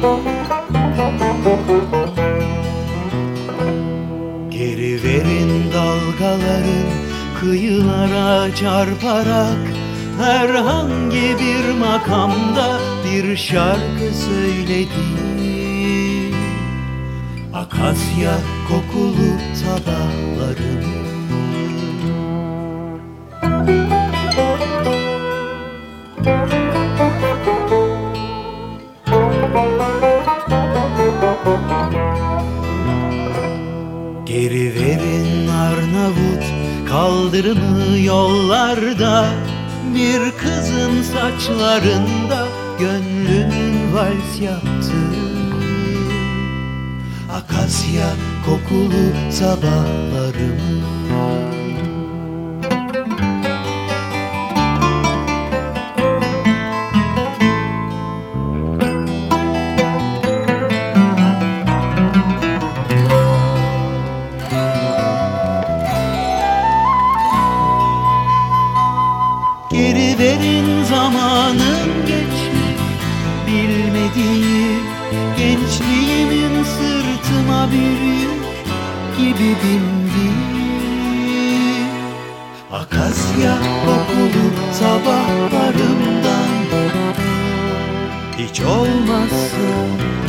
Geri verin dalgaların kıyılara çarparak, herhangi bir makamda bir şarkı söyledi. Akasya kokulu sabahlarım. Geri verin Arnavut kaldırımı yollarda, bir kızın saçlarında gönlünün vals yaptı. Akasya kokulu sabahlarım. Geri verin zamanın geçmek bilmediği, gençliğimin sırtıma bir yük gibi bindi. Akasya kokulu sabahlarımdan hiç olmazsa